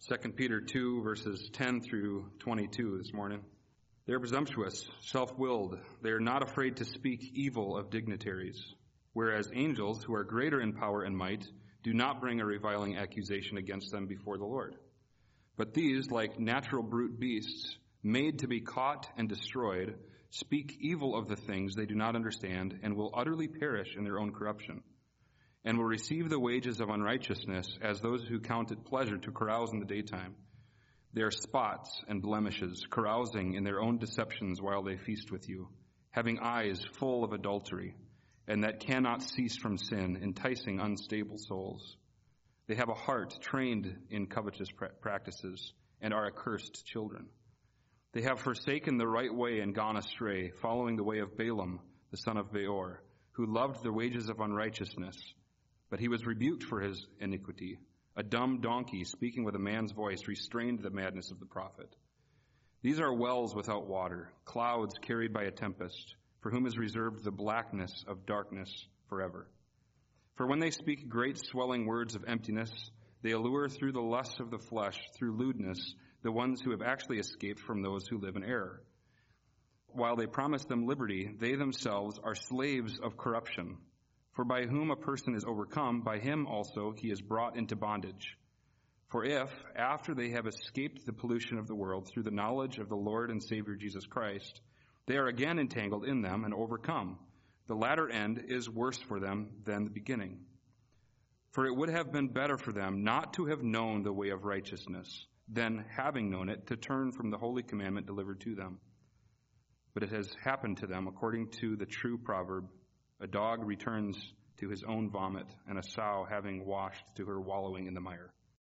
2 Peter 2, verses 10 through 22 this morning. They are presumptuous, self-willed. They are not afraid to speak evil of dignitaries, whereas angels, who are greater in power and might, do not bring a reviling accusation against them before the Lord. But these, like natural brute beasts, made to be caught and destroyed, speak evil of the things they do not understand, and will utterly perish in their own corruption, and will receive the wages of unrighteousness as those who count it pleasure to carouse in the daytime. They are spots and blemishes, carousing in their own deceptions while they feast with you, having eyes full of adultery, and that cannot cease from sin, enticing unstable souls. They have a heart trained in covetous practices, and are accursed children. They have forsaken the right way and gone astray, following the way of Balaam, the son of Beor, who loved the wages of unrighteousness, but he was rebuked for his iniquity. A dumb donkey, speaking with a man's voice, restrained the madness of the prophet. These are wells without water, clouds carried by a tempest, for whom is reserved the blackness of darkness forever. For when they speak great swelling words of emptiness, they allure through the lust of the flesh, through lewdness, the ones who have actually escaped from those who live in error. While they promise them liberty, they themselves are slaves of corruption. For by whom a person is overcome, by him also he is brought into bondage. For if, after they have escaped the pollution of the world through the knowledge of the Lord and Savior Jesus Christ, they are again entangled in them and overcome, the latter end is worse for them than the beginning. For it would have been better for them not to have known the way of righteousness, than, having known it, to turn from the holy commandment delivered to them. But it has happened to them according to the true proverb, a dog returns to his own vomit, and a sow, having washed, to her wallowing in the mire.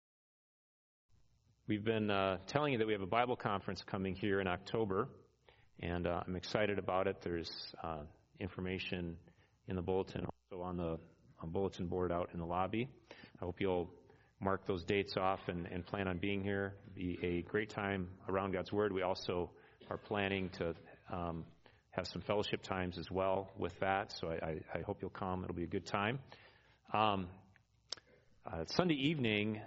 We've been telling you that we have a Bible conference coming here in October, and I'm excited about it. There's information in the bulletin, also on the bulletin board out in the lobby. I hope you'll mark those dates off and plan on being here. It'll be a great time around God's Word. We also are planning to have some fellowship times as well with that, so I hope you'll come. It'll be a good time. Sunday evening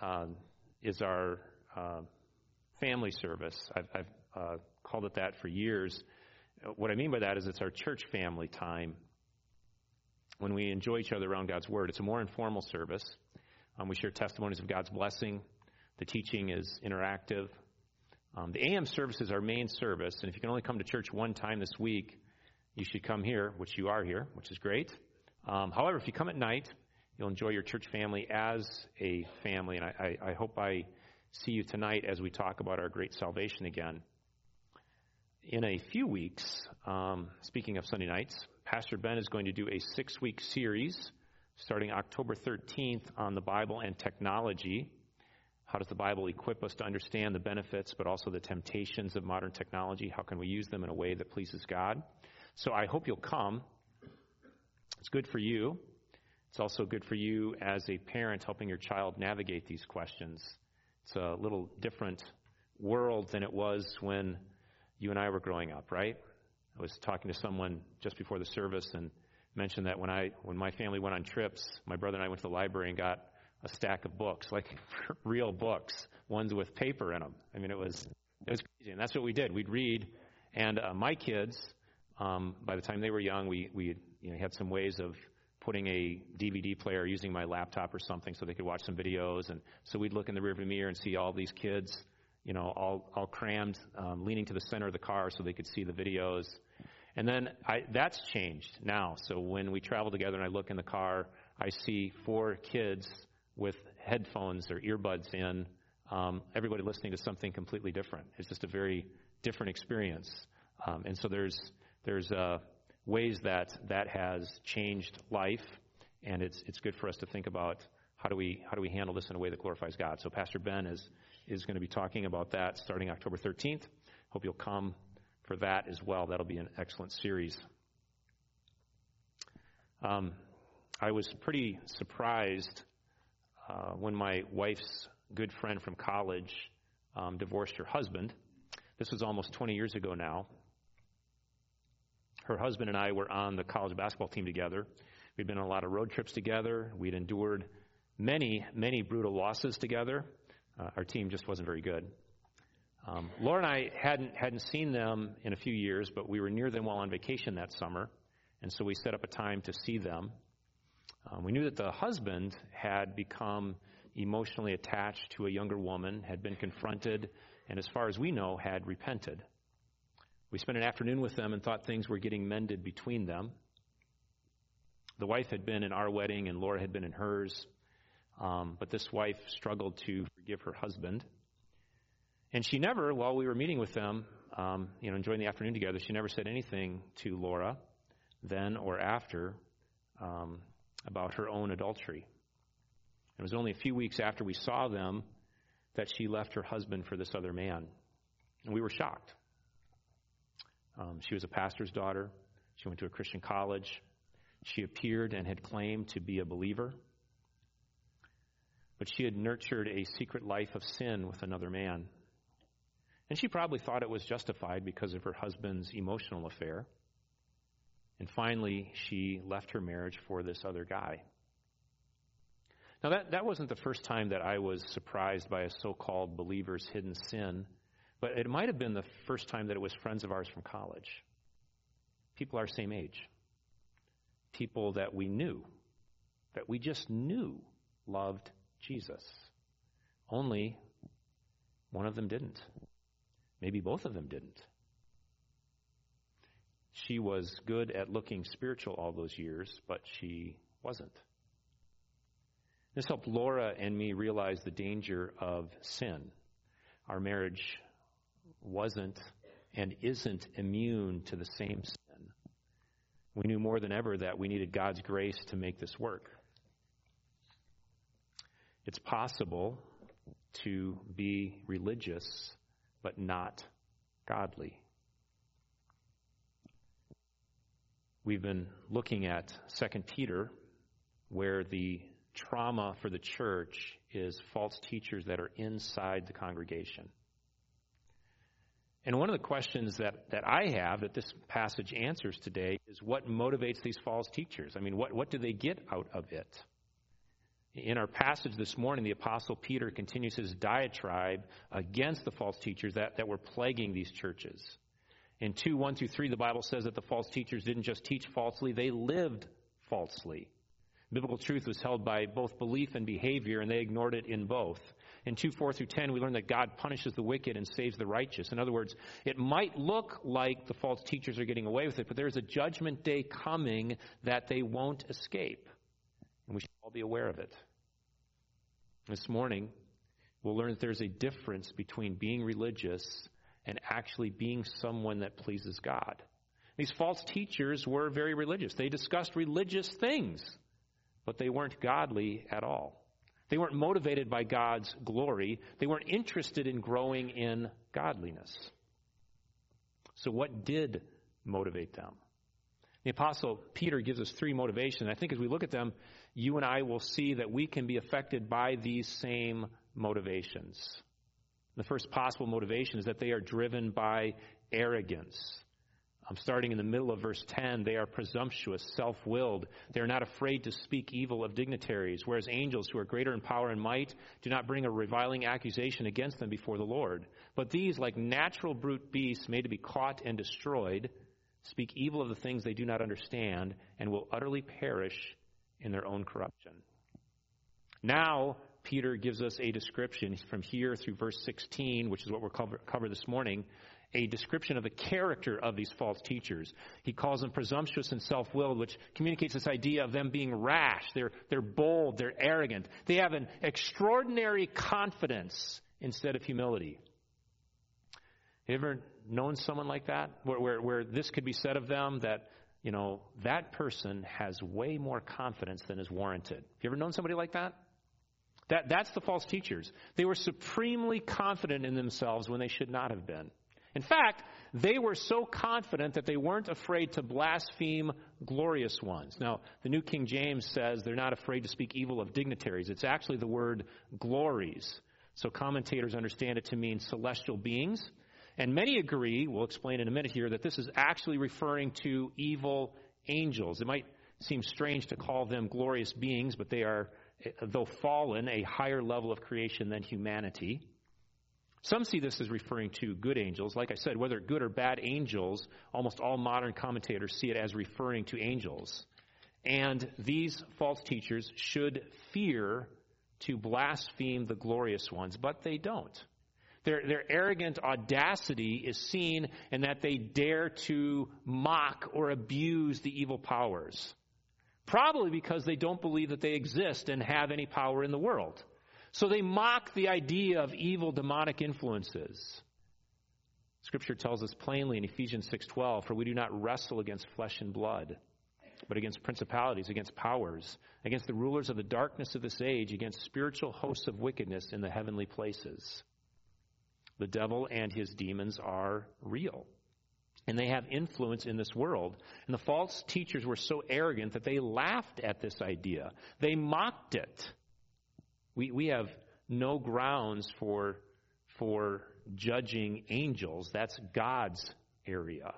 is our family service. I've called it that for years. What I mean by that is it's our church family time when we enjoy each other around God's Word. It's a more informal service. We share testimonies of God's blessing. The teaching is interactive. The AM service is our main service, and if you can only come to church one time this week, you should come here, which you are here, which is great. However, if you come at night, you'll enjoy your church family as a family, and I hope I see you tonight as we talk about our great salvation again. In a few weeks, speaking of Sunday nights, Pastor Ben is going to do a 6-week series starting October 13th on the Bible and technology. How does the Bible equip us to understand the benefits, but also the temptations of modern technology? How can we use them in a way that pleases God? So I hope you'll come. It's good for you. It's also good for you as a parent helping your child navigate these questions. It's a little different world than it was when you and I were growing up, right? I was talking to someone just before the service and mentioned that when my family went on trips, my brother and I went to the library and got a stack of books, like real books, ones with paper in them. I mean, it was crazy, and that's what we did. We'd read, and my kids, by the time they were young, we had some ways of putting a DVD player, using my laptop or something, so they could watch some videos. And so we'd look in the rearview mirror and see all these kids, all crammed, leaning to the center of the car so they could see the videos. And then that's changed now. So when we travel together and I look in the car, I see 4 kids with headphones or earbuds in, everybody listening to something completely different. It's just a very different experience. And so there's ways that has changed life, and it's good for us to think about how do we handle this in a way that glorifies God. So Pastor Ben is going to be talking about that starting October 13th. Hope you'll come for that as well. That'll be an excellent series. I was pretty surprised when my wife's good friend from college divorced her husband. This was almost 20 years ago now. Her husband and I were on the college basketball team together. We'd been on a lot of road trips together. We'd endured many, many brutal losses together. Our team just wasn't very good. Laura and I hadn't seen them in a few years, but we were near them while on vacation that summer, and so we set up a time to see them. We knew that the husband had become emotionally attached to a younger woman, had been confronted, and as far as we know, had repented. We spent an afternoon with them and thought things were getting mended between them. The wife had been in our wedding and Laura had been in hers, but this wife struggled to forgive her husband. And she never, while we were meeting with them, enjoying the afternoon together, she never said anything to Laura then or after about her own adultery. It was only a few weeks after we saw them that she left her husband for this other man. And we were shocked. She was a pastor's daughter. She went to a Christian college. She appeared and had claimed to be a believer. But she had nurtured a secret life of sin with another man. And she probably thought it was justified because of her husband's emotional affair. And finally, she left her marriage for this other guy. Now, that wasn't the first time that I was surprised by a so-called believer's hidden sin, but it might have been the first time that it was friends of ours from college. People our same age. People that we knew, that we just knew loved Jesus. Only one of them didn't. Maybe both of them didn't. She was good at looking spiritual all those years, but she wasn't. This helped Laura and me realize the danger of sin. Our marriage wasn't and isn't immune to the same sin. We knew more than ever that we needed God's grace to make this work. It's possible to be religious but not godly. We've been looking at 2 Peter, where the trauma for the church is false teachers that are inside the congregation. And one of the questions that I have that this passage answers today is what motivates these false teachers? I mean, what do they get out of it? In our passage this morning, the Apostle Peter continues his diatribe against the false teachers that were plaguing these churches. In 2:1-3, the Bible says that the false teachers didn't just teach falsely, they lived falsely. Biblical truth was held by both belief and behavior, and they ignored it in both. In 2:4-10, we learn that God punishes the wicked and saves the righteous. In other words, it might look like the false teachers are getting away with it, but there's a judgment day coming that they won't escape. And we should all be aware of it. This morning, we'll learn that there's a difference between being religious and actually being someone that pleases God. These false teachers were very religious. They discussed religious things, but they weren't godly at all. They weren't motivated by God's glory. They weren't interested in growing in godliness. So what did motivate them? The Apostle Peter gives us three motivations. I think as we look at them, you and I will see that we can be affected by these same motivations. The first possible motivation is that they are driven by arrogance. Starting in the middle of verse 10, they are presumptuous, self-willed. They are not afraid to speak evil of dignitaries, whereas angels who are greater in power and might do not bring a reviling accusation against them before the Lord. But these, like natural brute beasts made to be caught and destroyed, speak evil of the things they do not understand and will utterly perish in their own corruption. Now, Peter gives us a description from here through verse 16, which is what we'll cover this morning, a description of the character of these false teachers. He calls them presumptuous and self-willed, which communicates this idea of them being rash. They're bold, they're arrogant. They have an extraordinary confidence instead of humility. Have you ever known someone like that? Where this could be said of them that, that person has way more confidence than is warranted. Have you ever known somebody like that? That's the false teachers. They were supremely confident in themselves when they should not have been. In fact, they were so confident that they weren't afraid to blaspheme glorious ones. Now, the New King James says they're not afraid to speak evil of dignitaries. It's actually the word glories. So commentators understand it to mean celestial beings. And many agree, we'll explain in a minute here, that this is actually referring to evil angels. It might seem strange to call them glorious beings, but they are though fallen, a higher level of creation than humanity. Some see this as referring to good angels. Like I said, whether good or bad angels, almost all modern commentators see it as referring to angels. And these false teachers should fear to blaspheme the glorious ones, but they don't. Their arrogant audacity is seen in that they dare to mock or abuse the evil powers. Probably because they don't believe that they exist and have any power in the world. So they mock the idea of evil demonic influences. Scripture tells us plainly in Ephesians 6:12, "For we do not wrestle against flesh and blood, but against principalities, against powers, against the rulers of the darkness of this age, against spiritual hosts of wickedness in the heavenly places." The devil and his demons are real, and they have influence in this world. And the false teachers were so arrogant that they laughed at this idea. They mocked it. We have no grounds for judging angels. That's God's area.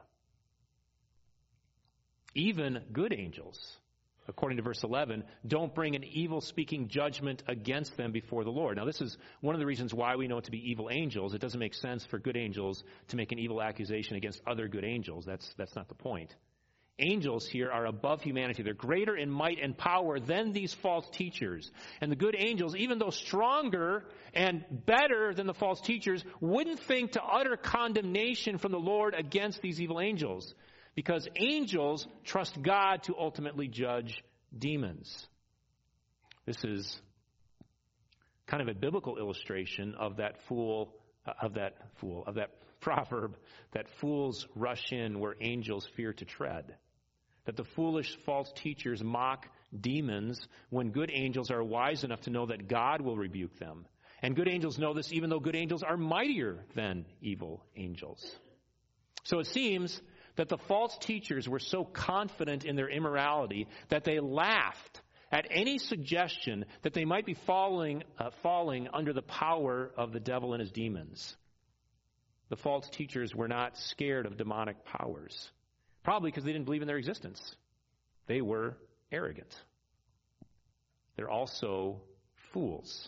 Even good angels, according to verse 11, don't bring an evil-speaking judgment against them before the Lord. Now, this is one of the reasons why we know it to be evil angels. It doesn't make sense for good angels to make an evil accusation against other good angels. That's not the point. Angels here are above humanity. They're greater in might and power than these false teachers. And the good angels, even though stronger and better than the false teachers, wouldn't think to utter condemnation from the Lord against these evil angels, because angels trust God to ultimately judge demons. This is kind of a biblical illustration of that proverb that fools rush in where angels fear to tread. That the foolish false teachers mock demons when good angels are wise enough to know that God will rebuke them. And good angels know this even though good angels are mightier than evil angels. So it seems that the false teachers were so confident in their immorality that they laughed at any suggestion that they might be falling under the power of the devil and his demons. The false teachers were not scared of demonic powers, probably because they didn't believe in their existence. They were arrogant. They're also fools.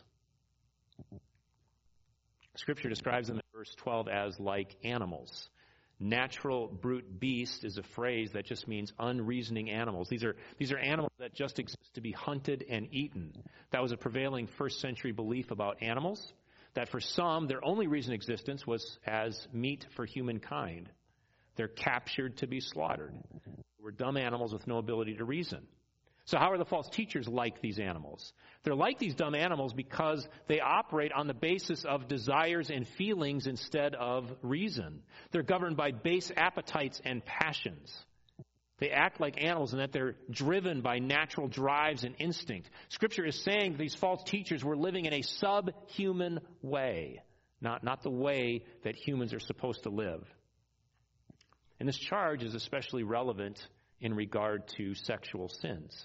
Scripture describes them in verse 12 as like animals. Natural brute beast is a phrase that just means unreasoning animals. These are animals that just exist to be hunted and eaten. That was a prevailing first century belief about animals, that for some, their only reason existence was as meat for humankind. They're captured to be slaughtered. They were dumb animals with no ability to reason. So how are the false teachers like these animals? They're like these dumb animals because they operate on the basis of desires and feelings instead of reason. They're governed by base appetites and passions. They act like animals in that they're driven by natural drives and instinct. Scripture is saying that these false teachers were living in a subhuman way, not the way that humans are supposed to live. And this charge is especially relevant in regard to sexual sins.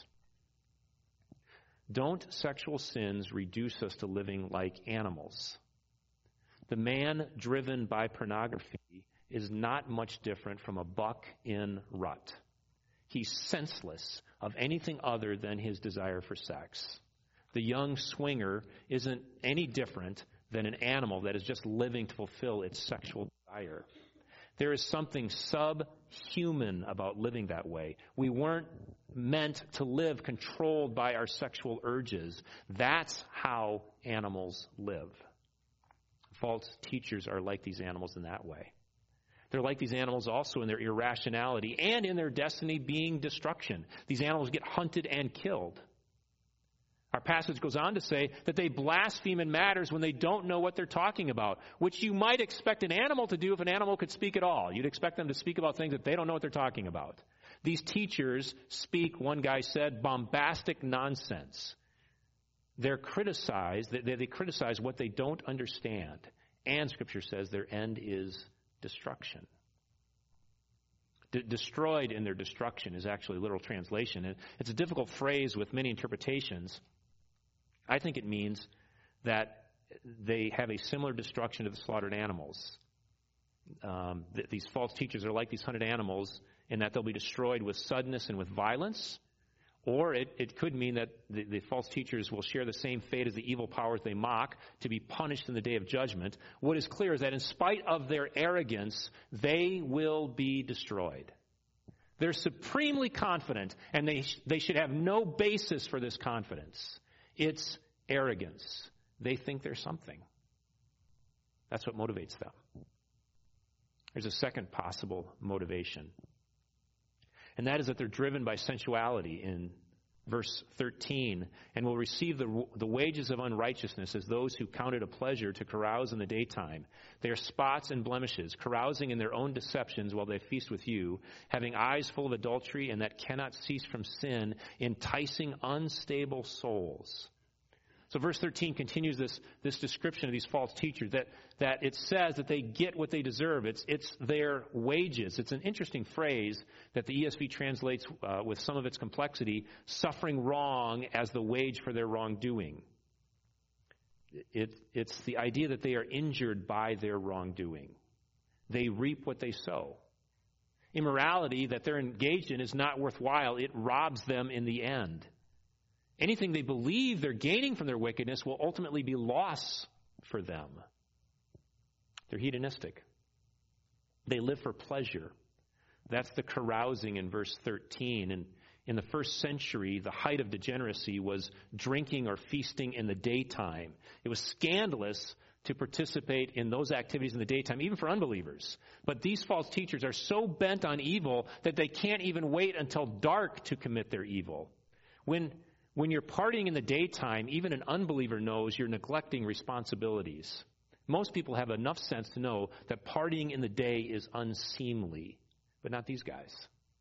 Don't sexual sins reduce us to living like animals? The man driven by pornography is not much different from a buck in rut. He's senseless of anything other than his desire for sex. The young swinger isn't any different than an animal that is just living to fulfill its sexual desire. There is something subhuman about living that way. We weren't meant to live controlled by our sexual urges. That's how animals live. False teachers are like these animals in that way. They're like these animals also in their irrationality and in their destiny being destruction. These animals get hunted and killed. Our passage goes on to say that they blaspheme in matters when they don't know what they're talking about, which you might expect an animal to do if an animal could speak at all. You'd expect them to speak about things that they don't know what they're talking about. These teachers speak, one guy said, bombastic nonsense. They criticize what they don't understand. And Scripture says their end is destruction. Destroyed in their destruction is actually a literal translation. And it's a difficult phrase with many interpretations. I think it means that they have a similar destruction to the slaughtered animals. These false teachers are like these hunted animals in that they'll be destroyed with suddenness and with violence, Or it could mean that the false teachers will share the same fate as the evil powers they mock, to be punished in the day of judgment. What is clear is that in spite of their arrogance, they will be destroyed. They're supremely confident, and they should have no basis for this confidence. It's arrogance. They think they're something. That's what motivates them. There's a second possible motivation. And that is that they're driven by sensuality in verse 13, and will receive the wages of unrighteousness as those who count it a pleasure to carouse in the daytime. They are spots and blemishes, carousing in their own deceptions while they feast with you, having eyes full of adultery and that cannot cease from sin, enticing unstable souls. So verse 13 continues this description of these false teachers, that it says that they get what they deserve. It's their wages. It's an interesting phrase that the ESV translates with some of its complexity, suffering wrong as the wage for their wrongdoing. It's the idea that they are injured by their wrongdoing. They reap what they sow. Immorality that they're engaged in is not worthwhile. It robs them in the end. Anything they believe they're gaining from their wickedness will ultimately be loss for them. They're hedonistic. They live for pleasure. That's the carousing in verse 13. And in the first century, the height of degeneracy was drinking or feasting in the daytime. It was scandalous to participate in those activities in the daytime, even for unbelievers. But these false teachers are so bent on evil that they can't even wait until dark to commit their evil. When you're partying in the daytime, even an unbeliever knows you're neglecting responsibilities. Most people have enough sense to know that partying in the day is unseemly, but not these guys.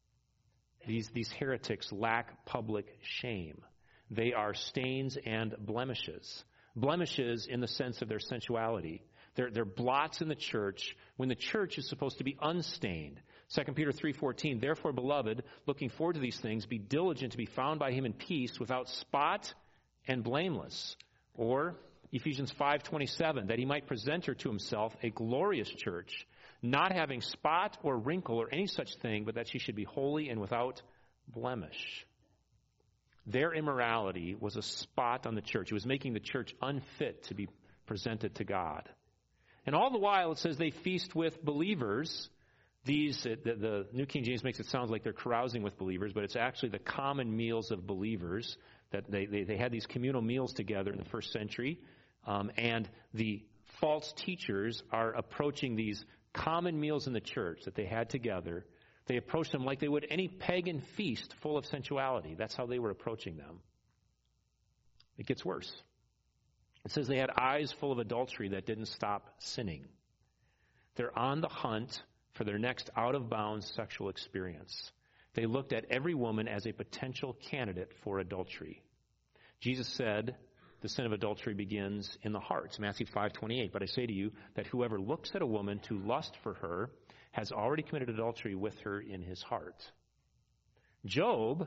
These heretics lack public shame. They are stains and blemishes. Blemishes in the sense of their sensuality. They're blots in the church when the church is supposed to be unstained. 2 Peter 3:14, therefore, beloved, looking forward to these things, be diligent to be found by him in peace, without spot and blameless. Or Ephesians 5:27, that he might present her to himself a glorious church, not having spot or wrinkle or any such thing, but that she should be holy and without blemish. Their immorality was a spot on the church. It was making the church unfit to be presented to God. And all the while, it says they feast with believers. The New King James makes it sound like they're carousing with believers, but it's actually the common meals of believers. That they had these communal meals together in the first century. And the false teachers are approaching these common meals in the church that they had together. They approached them like they would any pagan feast full of sensuality. That's how they were approaching them. It gets worse. It says they had eyes full of adultery that didn't stop sinning. They're on the hunt for their next out-of-bounds sexual experience. They looked at every woman as a potential candidate for adultery. Jesus said the sin of adultery begins in the heart. It's Matthew 5:28. But I say to you that whoever looks at a woman to lust for her has already committed adultery with her in his heart. Job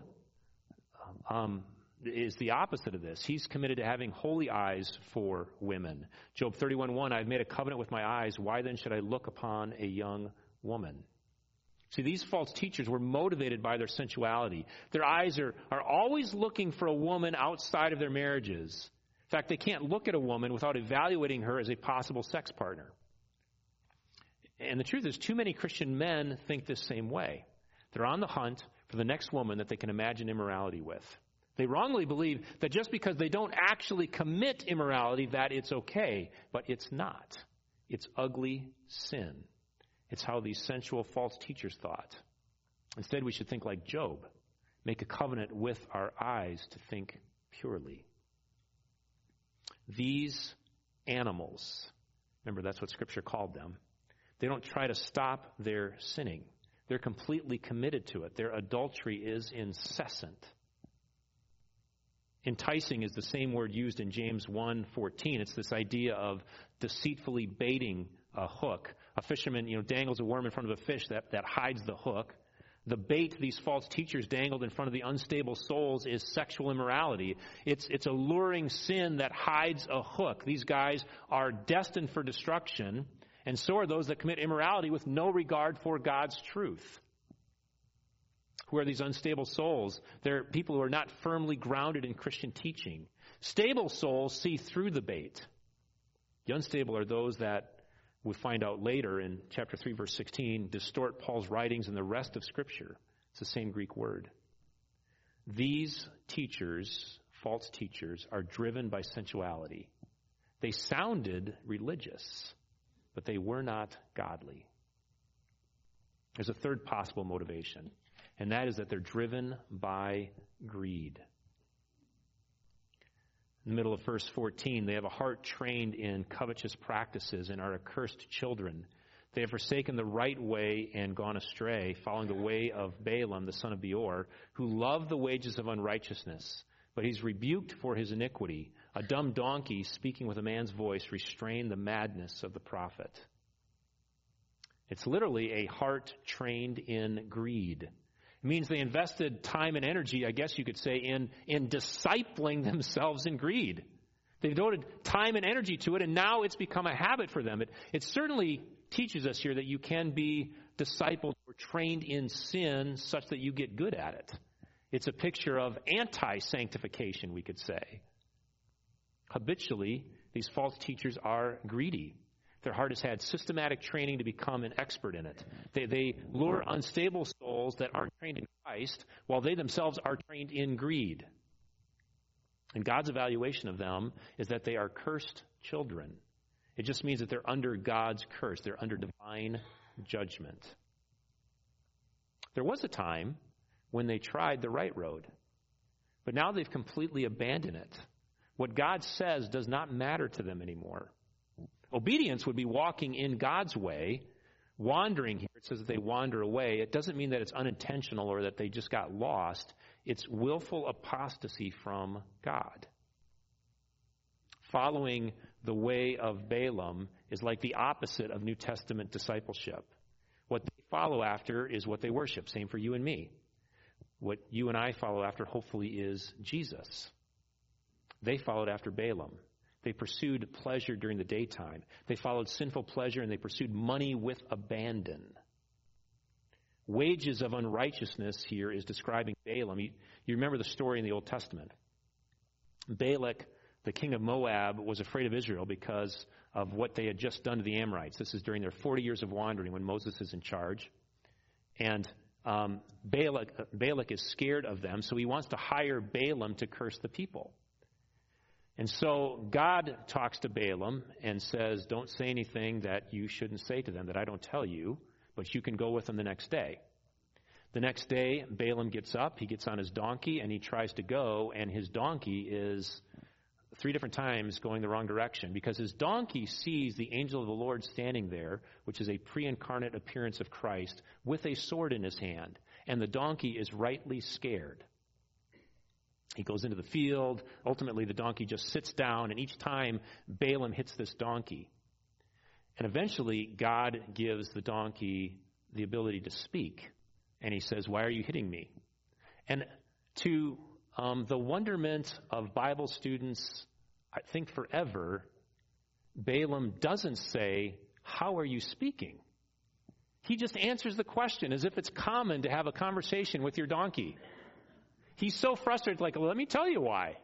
is the opposite of this. He's committed to having holy eyes for women. Job 31:1, I've made a covenant with my eyes. Why then should I look upon a young woman? See, these false teachers were motivated by their sensuality. Their eyes are always looking for a woman outside of their marriages. In fact, they can't look at a woman without evaluating her as a possible sex partner. And the truth is, too many Christian men think this same way. They're on the hunt for the next woman that they can imagine immorality with. They wrongly believe that just because they don't actually commit immorality, that it's okay. But it's not. It's ugly sin. It's how these sensual false teachers thought. Instead, we should think like Job. Make a covenant with our eyes to think purely. These animals, remember that's what Scripture called them, they don't try to stop their sinning. They're completely committed to it. Their adultery is incessant. Enticing is the same word used in James 1:14. It's this idea of deceitfully baiting a hook. A fisherman, dangles a worm in front of a fish that hides the hook. The bait these false teachers dangled in front of the unstable souls is sexual immorality. It's a luring sin that hides a hook. These guys are destined for destruction, and so are those that commit immorality with no regard for God's truth. Who are these unstable souls? They're people who are not firmly grounded in Christian teaching. Stable souls see through the bait. The unstable are those that, we find out later in chapter 3, verse 16, distort Paul's writings and the rest of Scripture. It's the same Greek word. These teachers, false teachers, are driven by sensuality. They sounded religious, but they were not godly. There's a third possible motivation, and that is that they're driven by greed. In the middle of verse 14, they have a heart trained in covetous practices and are accursed children. They have forsaken the right way and gone astray, following the way of Balaam, the son of Beor, who loved the wages of unrighteousness. But he's rebuked for his iniquity. A dumb donkey speaking with a man's voice restrained the madness of the prophet. It's literally a heart trained in greed. It means they invested time and energy, I guess you could say, in discipling themselves in greed. They devoted time and energy to it, and now it's become a habit for them. It certainly teaches us here that you can be discipled or trained in sin such that you get good at it. It's a picture of anti-sanctification, we could say. Habitually, these false teachers are greedy. Their heart has had systematic training to become an expert in it. They lure unstable souls that aren't trained in Christ, while they themselves are trained in greed. And God's evaluation of them is that they are cursed children. It just means that they're under God's curse. They're under divine judgment. There was a time when they tried the right road, but now they've completely abandoned it. What God says does not matter to them anymore. Obedience would be walking in God's way. Wandering here, it says that they wander away. It doesn't mean that it's unintentional or that they just got lost. It's willful apostasy from God. Following the way of Balaam is like the opposite of New Testament discipleship. What they follow after is what they worship. Same for you and me. What you and I follow after, hopefully, is Jesus. They followed after Balaam. They pursued pleasure during the daytime. They followed sinful pleasure, and they pursued money with abandon. Wages of unrighteousness here is describing Balaam. You remember the story in the Old Testament. Balak, the king of Moab, was afraid of Israel because of what they had just done to the Amorites. This is during their 40 years of wandering when Moses is in charge. And Balak is scared of them, so he wants to hire Balaam to curse the people. And so God talks to Balaam and says, don't say anything that you shouldn't say to them, that I don't tell you, but you can go with them the next day. The next day, Balaam gets up, he gets on his donkey, and he tries to go, and his donkey is 3 different times going the wrong direction, because his donkey sees the angel of the Lord standing there, which is a pre-incarnate appearance of Christ, with a sword in his hand, and the donkey is rightly scared. He goes into the field. Ultimately, the donkey just sits down, and each time Balaam hits this donkey. And eventually, God gives the donkey the ability to speak. And he says, why are you hitting me? And to the wonderment of Bible students, I think forever, Balaam doesn't say, how are you speaking? He just answers the question as if it's common to have a conversation with your donkey. He's so frustrated, like, well, let me tell you why.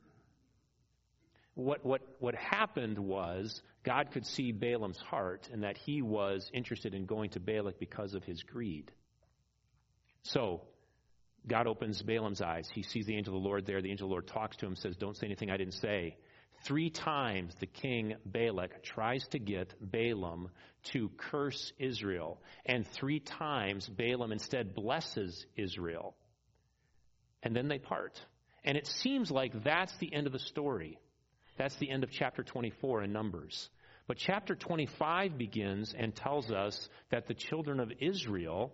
What happened was God could see Balaam's heart and that he was interested in going to Balak because of his greed. So God opens Balaam's eyes. He sees the angel of the Lord there. The angel of the Lord talks to him, says, don't say anything I didn't say. 3 times the king Balak tries to get Balaam to curse Israel. And 3 times Balaam instead blesses Israel. And then they part. And it seems like that's the end of the story. That's the end of chapter 24 in Numbers. But chapter 25 begins and tells us that the children of Israel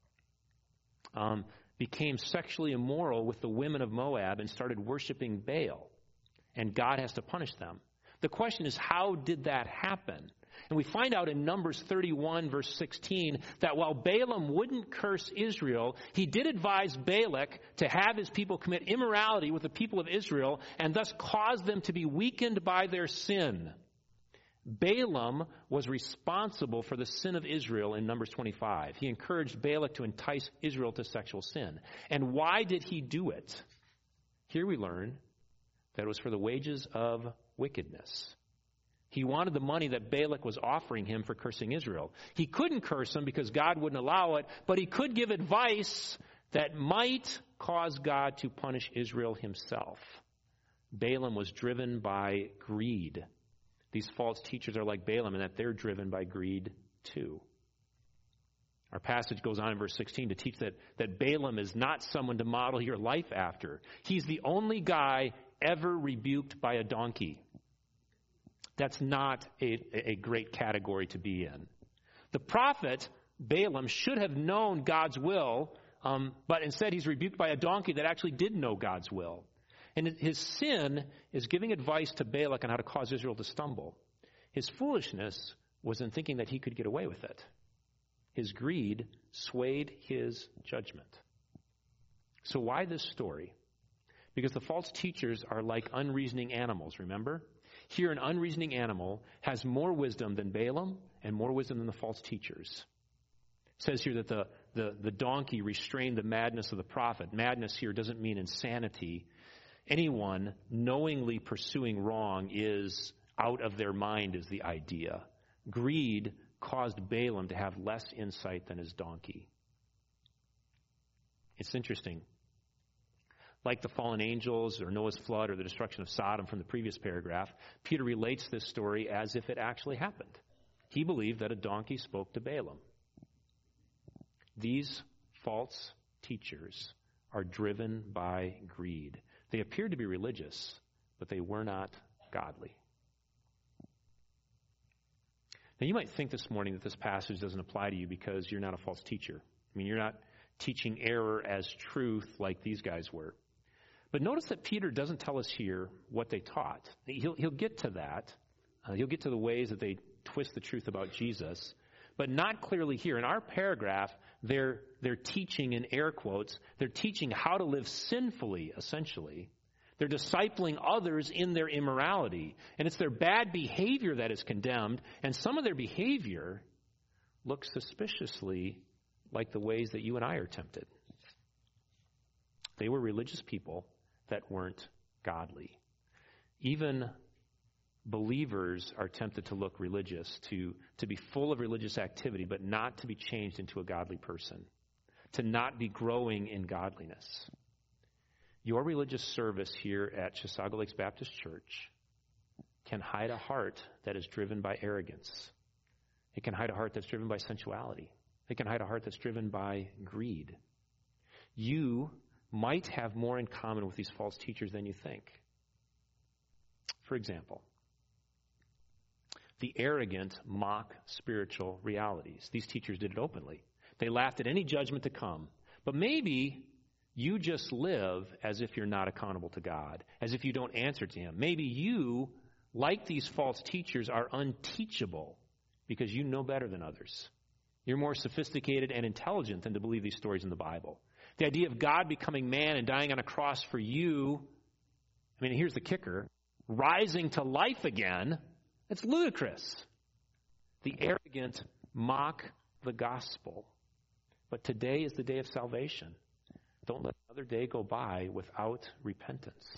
became sexually immoral with the women of Moab and started worshiping Baal. And God has to punish them. The question is, how did that happen? And we find out in Numbers 31, verse 16, that while Balaam wouldn't curse Israel, he did advise Balak to have his people commit immorality with the people of Israel and thus cause them to be weakened by their sin. Balaam was responsible for the sin of Israel in Numbers 25. He encouraged Balak to entice Israel to sexual sin. And why did he do it? Here we learn that it was for the wages of wickedness. He wanted the money that Balak was offering him for cursing Israel. He couldn't curse him because God wouldn't allow it, but he could give advice that might cause God to punish Israel himself. Balaam was driven by greed. These false teachers are like Balaam in that they're driven by greed too. Our passage goes on in verse 16 to teach that Balaam is not someone to model your life after. He's the only guy ever rebuked by a donkey. That's not a great category to be in. The prophet, Balaam, should have known God's will, but instead he's rebuked by a donkey that actually did know God's will. And his sin is giving advice to Balak on how to cause Israel to stumble. His foolishness was in thinking that he could get away with it. His greed swayed his judgment. So why this story? Because the false teachers are like unreasoning animals, remember? Here an unreasoning animal has more wisdom than Balaam and more wisdom than the false teachers. It says here that the donkey restrained the madness of the prophet. Madness here doesn't mean insanity. Anyone knowingly pursuing wrong is out of their mind is the idea. Greed caused Balaam to have less insight than his donkey. It's interesting. Like the fallen angels or Noah's flood or the destruction of Sodom from the previous paragraph, Peter relates this story as if it actually happened. He believed that a donkey spoke to Balaam. These false teachers are driven by greed. They appeared to be religious, but they were not godly. Now, you might think this morning that this passage doesn't apply to you because you're not a false teacher. I mean, you're not teaching error as truth like these guys were. But notice that Peter doesn't tell us here what they taught. He'll get to that. He'll get to the ways that they twist the truth about Jesus, but not clearly here. In our paragraph, they're teaching, in air quotes, they're teaching how to live sinfully, essentially. They're discipling others in their immorality. And it's their bad behavior that is condemned, and some of their behavior looks suspiciously like the ways that you and I are tempted. They were religious people that weren't godly. Even believers are tempted to look religious, to be full of religious activity, but not to be changed into a godly person, to not be growing in godliness. Your religious service here at Chisago Lakes Baptist Church can hide a heart that is driven by arrogance. It can hide a heart that's driven by sensuality. It can hide a heart that's driven by greed. You might have more in common with these false teachers than you think. For example, the arrogant mock spiritual realities. These teachers did it openly. They laughed at any judgment to come. But maybe you just live as if you're not accountable to God, as if you don't answer to Him. Maybe you, like these false teachers, are unteachable because you know better than others. You're more sophisticated and intelligent than to believe these stories in the Bible. The idea of God becoming man and dying on a cross for you, I mean, here's the kicker, rising to life again, it's ludicrous. The arrogant mock the gospel. But today is the day of salvation. Don't let another day go by without repentance.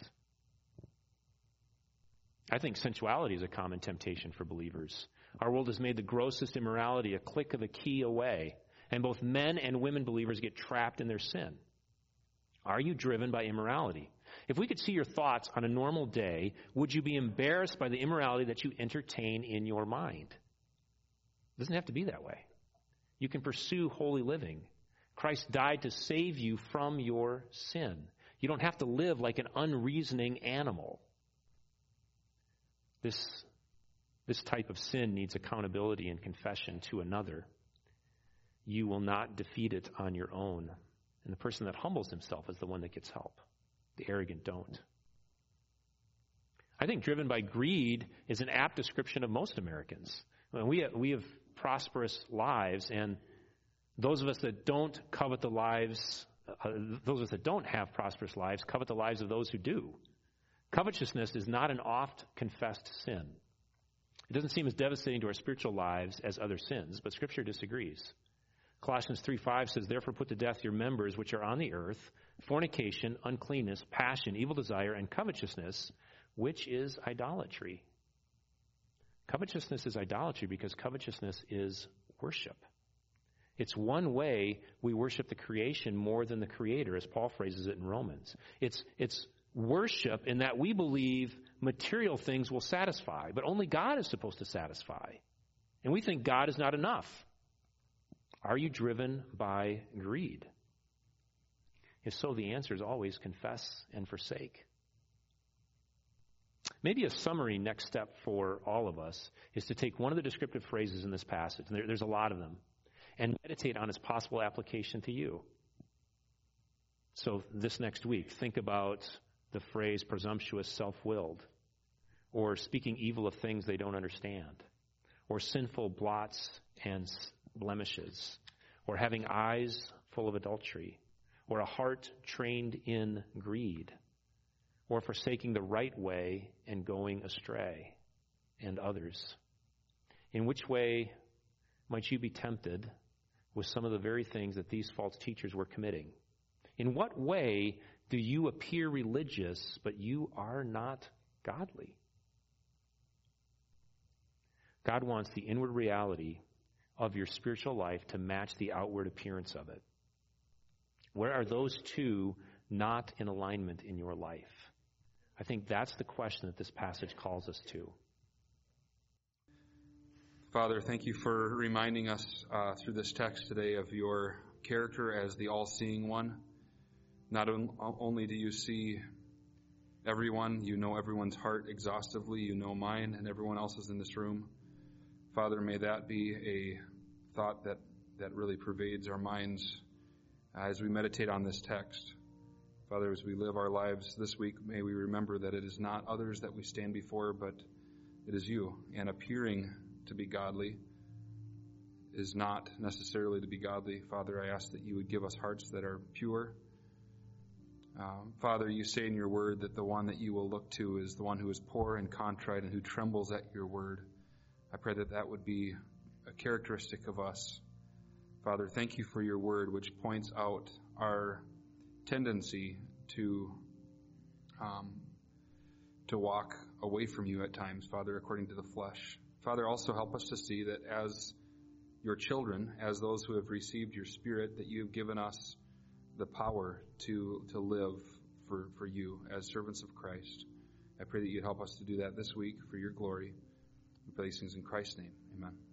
I think sensuality is a common temptation for believers. Our world has made the grossest immorality a click of a key away, and both men and women believers get trapped in their sin. Are you driven by immorality? If we could see your thoughts on a normal day, would you be embarrassed by the immorality that you entertain in your mind? It doesn't have to be that way. You can pursue holy living. Christ died to save you from your sin. You don't have to live like an unreasoning animal. This type of sin needs accountability and confession to another. You will not defeat it on your own. And the person that humbles himself is the one that gets help. The arrogant don't. I think driven by greed is an apt description of most Americans. We have prosperous lives, and those of us that don't covet the lives, those of us that don't have prosperous lives, covet the lives of those who do. Covetousness is not an oft confessed sin. It doesn't seem as devastating to our spiritual lives as other sins, but Scripture disagrees. Colossians 3:5 says, "Therefore put to death your members which are on the earth, fornication, uncleanness, passion, evil desire, and covetousness, which is idolatry." Covetousness is idolatry because covetousness is worship. It's one way we worship the creation more than the Creator, as Paul phrases it in Romans. It's worship in that we believe material things will satisfy, but only God is supposed to satisfy. And we think God is not enough. Are you driven by greed? If so, the answer is always confess and forsake. Maybe a summary next step for all of us is to take one of the descriptive phrases in this passage, and there's a lot of them, and meditate on its possible application to you. So this next week, think about the phrase presumptuous, self-willed, or speaking evil of things they don't understand, or sinful blots and blemishes, or having eyes full of adultery, or a heart trained in greed, or forsaking the right way and going astray, and others. In which way might you be tempted with some of the very things that these false teachers were committing? In what way do you appear religious, but you are not godly? God wants the inward reality of your spiritual life to match the outward appearance of it. Where are those two not in alignment in your life? I think that's the question that this passage calls us to. Father, thank you for reminding us through this text today of your character as the all-seeing one. Not only do you see everyone, you know everyone's heart exhaustively, you know mine and everyone else's in this room. Father, may that be a thought that really pervades our minds as we meditate on this text. Father, as we live our lives this week, may we remember that it is not others that we stand before, but it is you. And appearing to be godly is not necessarily to be godly. Father, I ask that you would give us hearts that are pure. Father, you say in your word that the one that you will look to is the one who is poor and contrite and who trembles at your word. I pray that that would be a characteristic of us. Father, thank you for your word, which points out our tendency to walk away from you at times, Father, according to the flesh. Father, also help us to see that as your children, as those who have received your Spirit, that you have given us the power to live for you as servants of Christ. I pray that you'd help us to do that this week for your glory. We pray these things in Christ's name. Amen.